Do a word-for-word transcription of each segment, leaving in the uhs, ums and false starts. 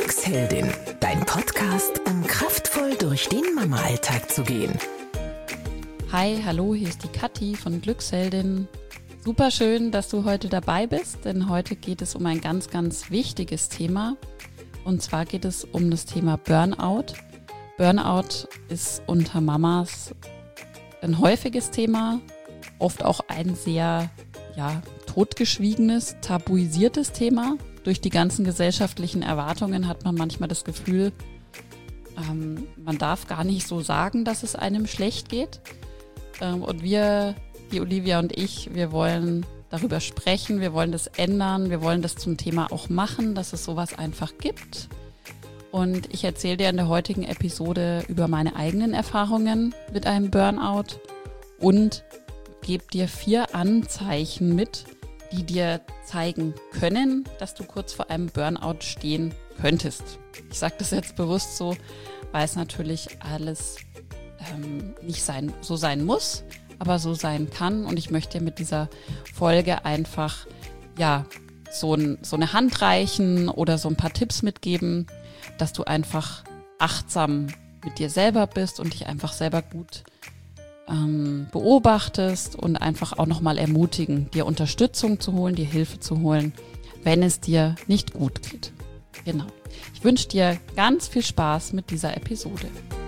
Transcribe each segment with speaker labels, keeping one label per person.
Speaker 1: Glücksheldin, dein Podcast, um kraftvoll durch den Mama-Alltag zu gehen.
Speaker 2: Hi, hallo, hier ist die Kathi von Glücksheldin. Super schön, dass du heute dabei bist, denn heute geht es um ein ganz, ganz wichtiges Thema. Und zwar geht es um das Thema Burnout. Burnout ist unter Mamas ein häufiges Thema, oft auch ein sehr ja, totgeschwiegenes, tabuisiertes Thema. Durch die ganzen gesellschaftlichen Erwartungen hat man manchmal das Gefühl, ähm, man darf gar nicht so sagen, dass es einem schlecht geht. Ähm, und wir, die Olivia und ich, wir wollen darüber sprechen, wir wollen das ändern, wir wollen das zum Thema auch machen, dass es sowas einfach gibt. Und ich erzähle dir in der heutigen Episode über meine eigenen Erfahrungen mit einem Burnout und gebe dir vier Anzeichen mit, die dir zeigen können, dass du kurz vor einem Burnout stehen könntest. Ich sage das jetzt bewusst so, weil es natürlich alles ähm, nicht sein, so sein muss, aber so sein kann. Und ich möchte dir mit dieser Folge einfach ja so, ein, so eine Hand reichen oder so ein paar Tipps mitgeben, dass du einfach achtsam mit dir selber bist und dich einfach selber gut ähm, beobachtest und einfach auch nochmal ermutigen, dir Unterstützung zu holen, dir Hilfe zu holen, wenn es dir nicht gut geht. Genau. Ich wünsche dir ganz viel Spaß mit dieser Episode.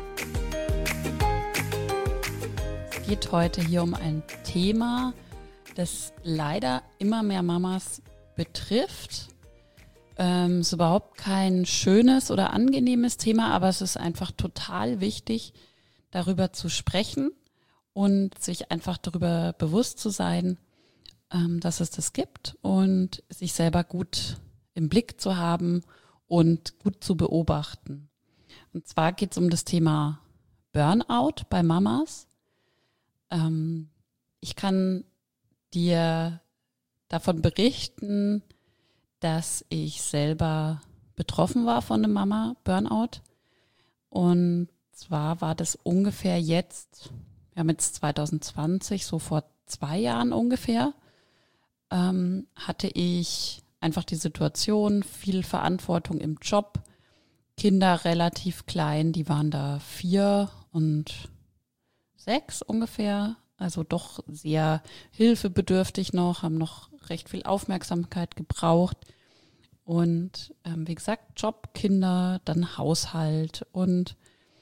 Speaker 2: Es geht heute hier um ein Thema, das leider immer mehr Mamas betrifft. Ähm, es ist überhaupt kein schönes oder angenehmes Thema, aber es ist einfach total wichtig, darüber zu sprechen und sich einfach darüber bewusst zu sein, ähm, dass es das gibt und sich selber gut im Blick zu haben und gut zu beobachten. Und zwar geht es um das Thema Burnout bei Mamas. Ähm, ich kann dir davon berichten, dass ich selber betroffen war von einem Mama-Burnout. Und zwar war das ungefähr jetzt, wir haben jetzt zwanzig zwanzig, so vor zwei Jahren ungefähr, ähm, hatte ich einfach die Situation, viel Verantwortung im Job, Kinder relativ klein, die waren da vier und sechs ungefähr, also doch sehr hilfebedürftig noch, haben noch recht viel Aufmerksamkeit gebraucht. Und ähm, wie gesagt, Job, Kinder, dann Haushalt und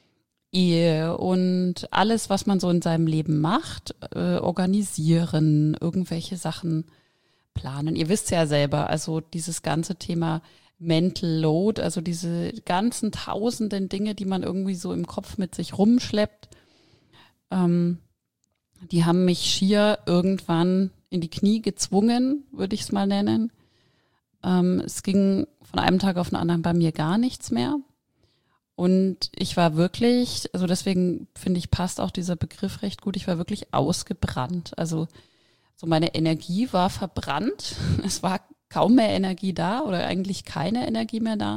Speaker 2: Ehe und alles, was man so in seinem Leben macht, äh, organisieren, irgendwelche Sachen planen. Ihr wisst ja selber, also dieses ganze Thema Mental Load, also diese ganzen tausenden Dinge, die man irgendwie so im Kopf mit sich rumschleppt, ähm, die haben mich schier irgendwann in die Knie gezwungen, würde ich es mal nennen. Ähm, es ging von einem Tag auf den anderen bei mir gar nichts mehr. Und ich war wirklich, also deswegen finde ich, passt auch dieser Begriff recht gut, ich war wirklich ausgebrannt. Also so meine Energie war verbrannt. Es war kaum mehr Energie da oder eigentlich keine Energie mehr da.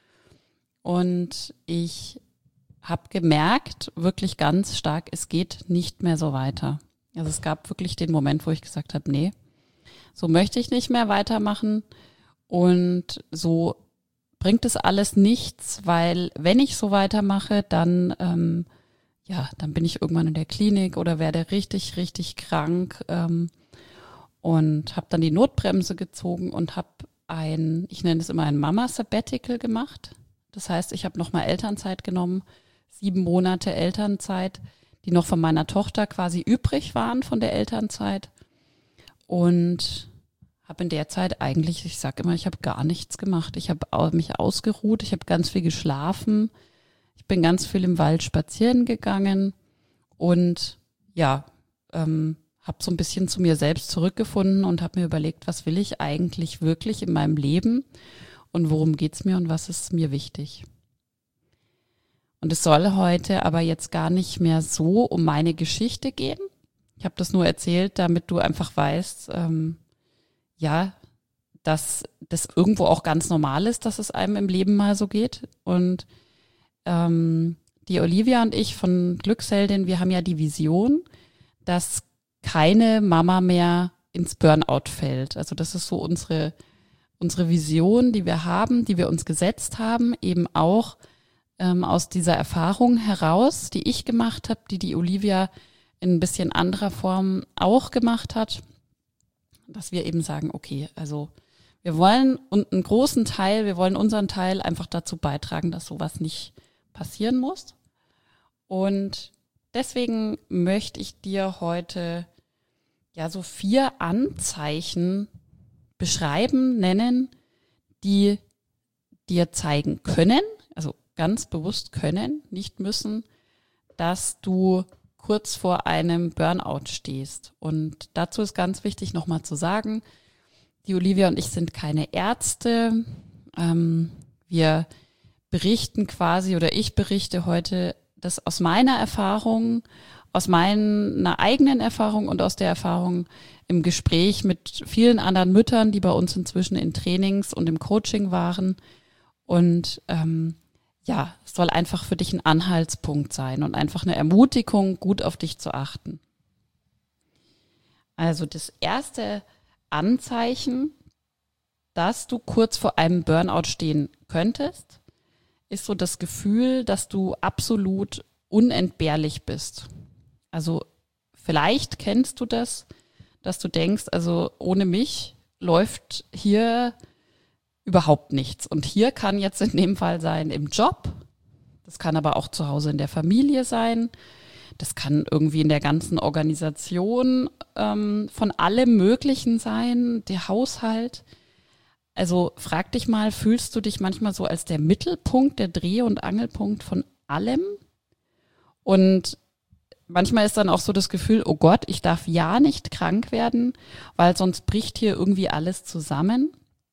Speaker 2: Und ich habe gemerkt, wirklich ganz stark, es geht nicht mehr so weiter. Also es gab wirklich den Moment, wo ich gesagt habe, nee, so möchte ich nicht mehr weitermachen und so bringt es alles nichts, weil wenn ich so weitermache, dann ähm, ja, dann bin ich irgendwann in der Klinik oder werde richtig, richtig krank ähm, und habe dann die Notbremse gezogen und habe ein, ich nenne es immer ein Mama-Sabbatical gemacht. Das heißt, ich habe nochmal Elternzeit genommen, sieben Monate Elternzeit, die noch von meiner Tochter quasi übrig waren von der Elternzeit und habe in der Zeit eigentlich, ich sage immer, ich habe gar nichts gemacht. Ich habe mich ausgeruht, ich habe ganz viel geschlafen, ich bin ganz viel im Wald spazieren gegangen und ja, ähm, habe so ein bisschen zu mir selbst zurückgefunden und habe mir überlegt, was will ich eigentlich wirklich in meinem Leben und worum geht's mir und was ist mir wichtig. Und es soll heute aber jetzt gar nicht mehr so um meine Geschichte gehen. Ich habe das nur erzählt, damit du einfach weißt, ähm, ja, dass das irgendwo auch ganz normal ist, dass es einem im Leben mal so geht. Und ähm, die Olivia und ich von Glücksheldin, wir haben ja die Vision, dass keine Mama mehr ins Burnout fällt. Also das ist so unsere unsere Vision, die wir haben, die wir uns gesetzt haben, eben auch ähm, aus dieser Erfahrung heraus, die ich gemacht habe, die die Olivia in ein bisschen anderer Form auch gemacht hat, dass wir eben sagen, okay, also wir wollen und einen großen Teil, wir wollen unseren Teil einfach dazu beitragen, dass sowas nicht passieren muss. Und deswegen möchte ich dir heute ja so vier Anzeichen beschreiben, nennen, die dir zeigen können, also ganz bewusst können, nicht müssen, dass du kurz vor einem Burnout stehst. Und dazu ist ganz wichtig nochmal zu sagen, die Olivia und ich sind keine Ärzte. Ähm, wir berichten quasi oder ich berichte heute das aus meiner Erfahrung, aus meiner eigenen Erfahrung und aus der Erfahrung im Gespräch mit vielen anderen Müttern, die bei uns inzwischen in Trainings und im Coaching waren. Und ähm, ja, es soll einfach für dich ein Anhaltspunkt sein und einfach eine Ermutigung, gut auf dich zu achten. Also das erste Anzeichen, dass du kurz vor einem Burnout stehen könntest, ist so das Gefühl, dass du absolut unentbehrlich bist. Also vielleicht kennst du das, dass du denkst, also ohne mich läuft hier überhaupt nichts. Und hier kann jetzt in dem Fall sein im Job, das kann aber auch zu Hause in der Familie sein, das kann irgendwie in der ganzen Organisation ähm, von allem Möglichen sein, der Haushalt. Also frag dich mal, fühlst du dich manchmal so als der Mittelpunkt, der Dreh- und Angelpunkt von allem? Und manchmal ist dann auch so das Gefühl, oh Gott, ich darf ja nicht krank werden, weil sonst bricht hier irgendwie alles zusammen.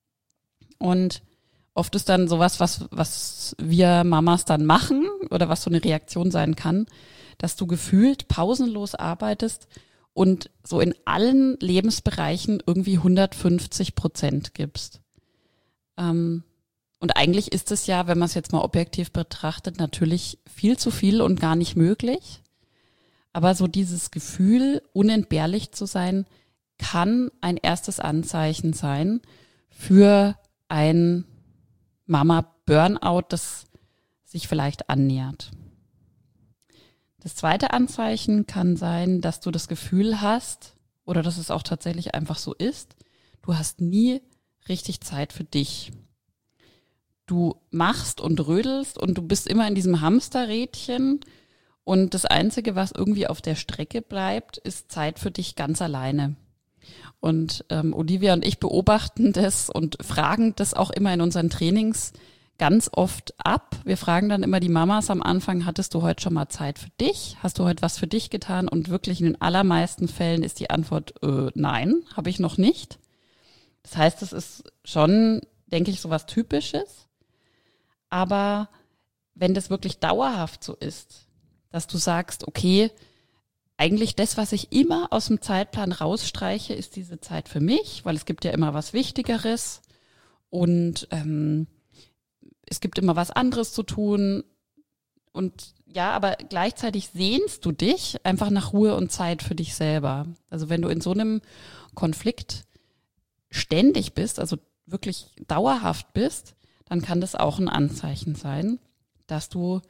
Speaker 2: Und oft ist dann sowas, was, was wir Mamas dann machen oder was so eine Reaktion sein kann, dass du gefühlt pausenlos arbeitest und so in allen Lebensbereichen irgendwie hundertfünfzig Prozent gibst. Ähm, und eigentlich ist es ja, wenn man es jetzt mal objektiv betrachtet, natürlich viel zu viel und gar nicht möglich. Aber so dieses Gefühl, unentbehrlich zu sein, kann ein erstes Anzeichen sein für ein Mama-Burnout, das sich vielleicht annähert. Das zweite Anzeichen kann sein, dass du das Gefühl hast, oder dass es auch tatsächlich einfach so ist, du hast nie richtig Zeit für dich. Du machst und rödelst und du bist immer in diesem Hamsterrädchen und das Einzige, was irgendwie auf der Strecke bleibt, ist Zeit für dich ganz alleine. Und ähm, Olivia und ich beobachten das und fragen das auch immer in unseren Trainings ganz oft ab. Wir fragen dann immer die Mamas am Anfang, hattest du heute schon mal Zeit für dich? Hast du heute was für dich getan? Und wirklich in den allermeisten Fällen ist die Antwort, äh, nein, habe ich noch nicht. Das heißt, es ist schon, denke ich, so was Typisches. Aber wenn das wirklich dauerhaft so ist, dass du sagst, okay, eigentlich das, was ich immer aus dem Zeitplan rausstreiche, ist diese Zeit für mich, weil es gibt ja immer was Wichtigeres und ähm, es gibt immer was anderes zu tun. Und ja, aber gleichzeitig sehnst du dich einfach nach Ruhe und Zeit für dich selber. Also wenn du in so einem Konflikt ständig bist, also wirklich dauerhaft bist, dann kann das auch ein Anzeichen sein, dass du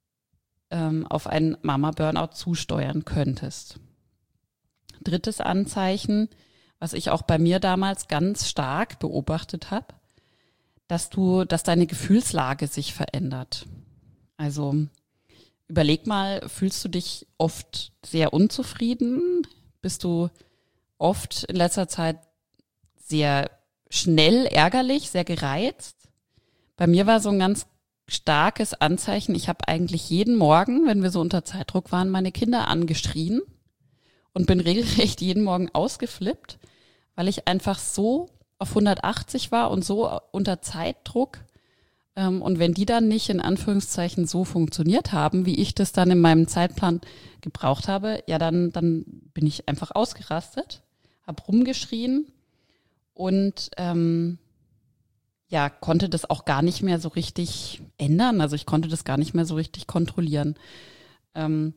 Speaker 2: auf einen Mama-Burnout zusteuern könntest. Drittes Anzeichen, was ich auch bei mir damals ganz stark beobachtet habe, dass du, dass deine Gefühlslage sich verändert. Also überleg mal, fühlst du dich oft sehr unzufrieden? Bist du oft in letzter Zeit sehr schnell ärgerlich, sehr gereizt? Bei mir war so ein ganz starkes Anzeichen. Ich habe eigentlich jeden Morgen, wenn wir so unter Zeitdruck waren, meine Kinder angeschrien und bin regelrecht jeden Morgen ausgeflippt, weil ich einfach so auf hundertachtzig war und so unter Zeitdruck. Und wenn die dann nicht in Anführungszeichen so funktioniert haben, wie ich das dann in meinem Zeitplan gebraucht habe, ja, dann, dann bin ich einfach ausgerastet, habe rumgeschrien und ähm, ja, konnte das auch gar nicht mehr so richtig ändern. Also ich konnte das gar nicht mehr so richtig kontrollieren. Ähm,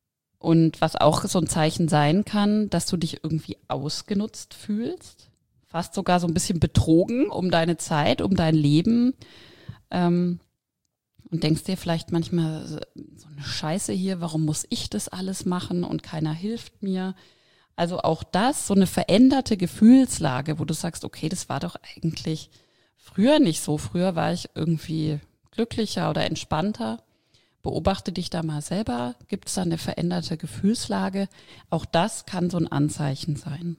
Speaker 2: und was auch so ein Zeichen sein kann, dass du dich irgendwie ausgenutzt fühlst fast sogar so ein bisschen betrogen um deine Zeit, um dein Leben. Ähm, und denkst dir vielleicht manchmal, so eine Scheiße hier, warum muss ich das alles machen und keiner hilft mir? Also auch das, so eine veränderte Gefühlslage, wo du sagst, okay, das war doch eigentlich früher nicht so. Früher war ich irgendwie glücklicher oder entspannter. Beobachte dich da mal selber. Gibt es da eine veränderte Gefühlslage? Auch das kann so ein Anzeichen sein.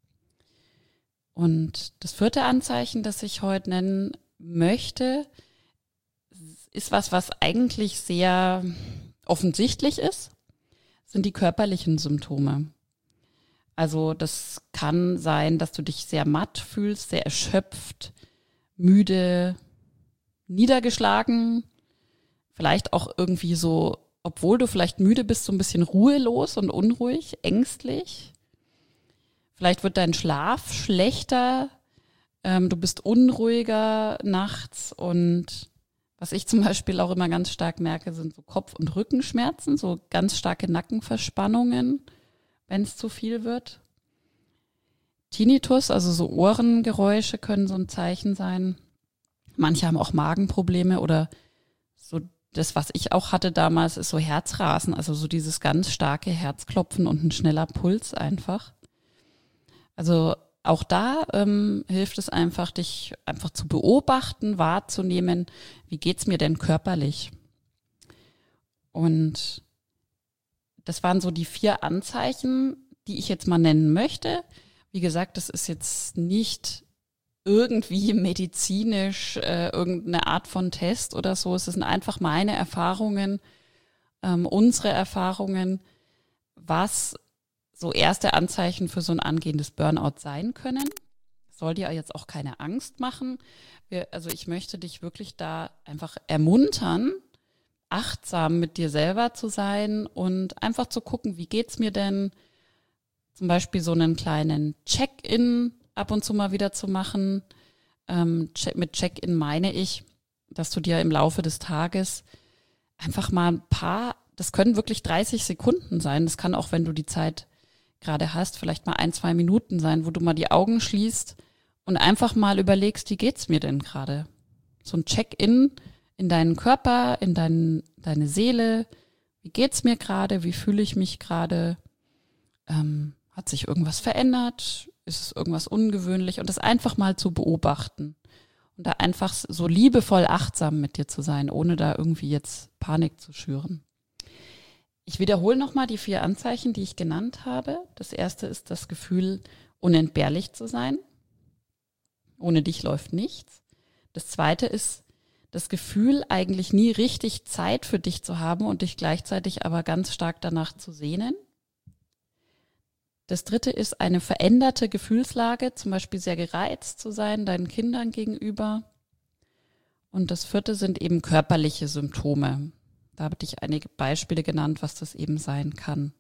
Speaker 2: Und das vierte Anzeichen, das ich heute nennen möchte, ist was, was eigentlich sehr offensichtlich ist, sind die körperlichen Symptome. Also das kann sein, dass du dich sehr matt fühlst, sehr erschöpft, müde, niedergeschlagen, vielleicht auch irgendwie so, obwohl du vielleicht müde bist, so ein bisschen ruhelos und unruhig, ängstlich. Vielleicht wird dein Schlaf schlechter, ähm, du bist unruhiger nachts und was ich zum Beispiel auch immer ganz stark merke, sind so Kopf- und Rückenschmerzen, so ganz starke Nackenverspannungen, wenn es zu viel wird. Tinnitus, also so Ohrengeräusche können so ein Zeichen sein. Manche haben auch Magenprobleme oder so das, was ich auch hatte damals, ist so Herzrasen, also so dieses ganz starke Herzklopfen und ein schneller Puls einfach. Also auch da ähm, hilft es einfach, dich einfach zu beobachten, wahrzunehmen, wie geht's mir denn körperlich? Und das waren so die vier Anzeichen, die ich jetzt mal nennen möchte. Wie gesagt, das ist jetzt nicht irgendwie medizinisch äh, irgendeine Art von Test oder so. Es sind einfach meine Erfahrungen, ähm, unsere Erfahrungen, was so erste Anzeichen für so ein angehendes Burnout sein können. Soll dir jetzt auch keine Angst machen. Wir, also ich möchte dich wirklich da einfach ermuntern, achtsam mit dir selber zu sein und einfach zu gucken, wie geht's mir denn? Zum Beispiel so einen kleinen Check-in ab und zu mal wieder zu machen. Ähm, check, mit Check-in meine ich, dass du dir im Laufe des Tages einfach mal ein paar, das können wirklich dreißig Sekunden sein, das kann auch, wenn du die Zeit gerade hast, vielleicht mal ein, zwei Minuten sein, wo du mal die Augen schließt und einfach mal überlegst, wie geht's mir denn gerade? So ein Check-in in deinen Körper, in dein, deine Seele. Wie geht's mir gerade? Wie fühle ich mich gerade? Ähm, hat sich irgendwas verändert? Ist es irgendwas ungewöhnlich? Und das einfach mal zu beobachten. Und da einfach so liebevoll achtsam mit dir zu sein, ohne da irgendwie jetzt Panik zu schüren. Ich wiederhole nochmal die vier Anzeichen, die ich genannt habe. Das erste ist das Gefühl, unentbehrlich zu sein. Ohne dich läuft nichts. Das zweite ist das Gefühl, eigentlich nie richtig Zeit für dich zu haben und dich gleichzeitig aber ganz stark danach zu sehnen. Das dritte ist eine veränderte Gefühlslage, zum Beispiel sehr gereizt zu sein, deinen Kindern gegenüber. Und das vierte sind eben körperliche Symptome. Da habe ich einige Beispiele genannt, was das eben sein kann.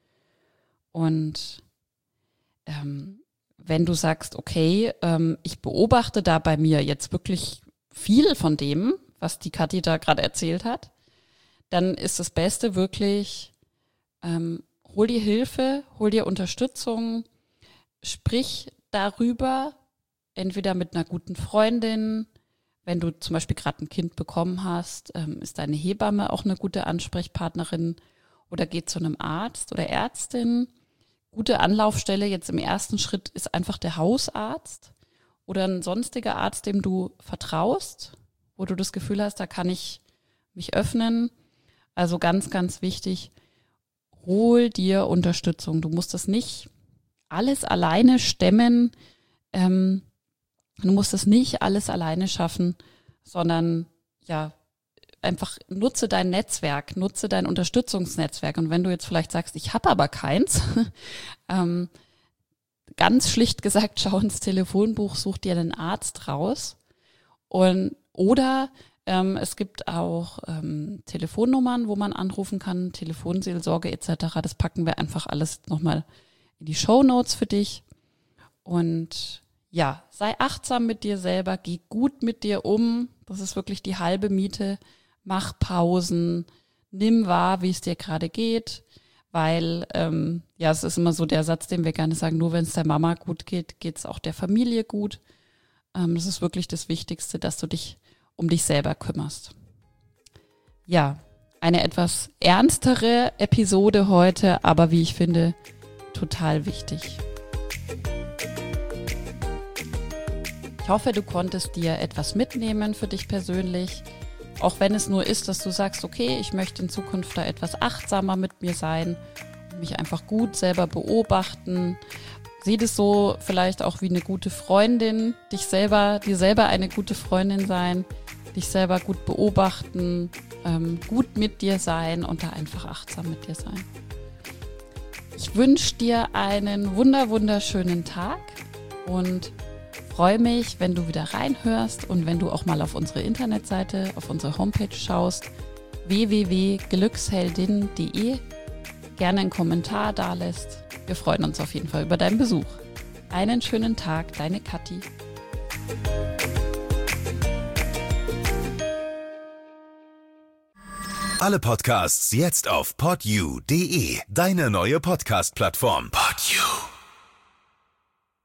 Speaker 2: Und ähm, wenn du sagst, okay, ähm, ich beobachte da bei mir jetzt wirklich viel von dem, was die Kathi da gerade erzählt hat, dann ist das Beste wirklich, ähm, hol dir Hilfe, hol dir Unterstützung, sprich darüber, entweder mit einer guten Freundin. Wenn du zum Beispiel gerade ein Kind bekommen hast, ähm, ist deine Hebamme auch eine gute Ansprechpartnerin oder geh zu einem Arzt oder Ärztin. Gute Anlaufstelle jetzt im ersten Schritt ist einfach der Hausarzt oder ein sonstiger Arzt, dem du vertraust, wo du das Gefühl hast, da kann ich mich öffnen. Also ganz, ganz wichtig, hol dir Unterstützung. Du musst das nicht alles alleine stemmen, ähm, Du musst es nicht alles alleine schaffen, sondern ja, einfach nutze dein Netzwerk, nutze dein Unterstützungsnetzwerk. Und wenn du jetzt vielleicht sagst, ich habe aber keins, ähm, ganz schlicht gesagt, schau ins Telefonbuch, such dir einen Arzt raus. Und oder ähm, es gibt auch ähm, Telefonnummern, wo man anrufen kann, Telefonseelsorge et cetera. Das packen wir einfach alles nochmal in die Shownotes für dich. Und ja, sei achtsam mit dir selber, geh gut mit dir um. Das ist wirklich die halbe Miete. Mach Pausen, nimm wahr, wie es dir gerade geht. weil ähm, ja, es ist immer so der Satz, den wir gerne sagen, nur wenn es der Mama gut geht, geht es auch der Familie gut. Ähm, das ist wirklich das Wichtigste, dass du dich um dich selber kümmerst. Ja, eine etwas ernstere Episode heute, aber wie ich finde, total wichtig. Ich hoffe, du konntest dir etwas mitnehmen für dich persönlich, auch wenn es nur ist, dass du sagst, okay, ich möchte in Zukunft da etwas achtsamer mit mir sein, mich einfach gut selber beobachten. Sieh das so vielleicht auch wie eine gute Freundin, dich selber, dir selber eine gute Freundin sein, dich selber gut beobachten, ähm, gut mit dir sein und da einfach achtsam mit dir sein. Ich wünsche dir einen wunder wunderschönen Tag und freue mich, wenn du wieder reinhörst und wenn du auch mal auf unsere Internetseite, auf unsere Homepage schaust, w w w punkt glücksheldin punkt de, gerne einen Kommentar dalässt. Wir freuen uns auf jeden Fall über deinen Besuch. Einen schönen Tag, deine Kathi.
Speaker 3: Alle Podcasts jetzt auf podyou punkt de, deine neue Podcast-Plattform. Podyou.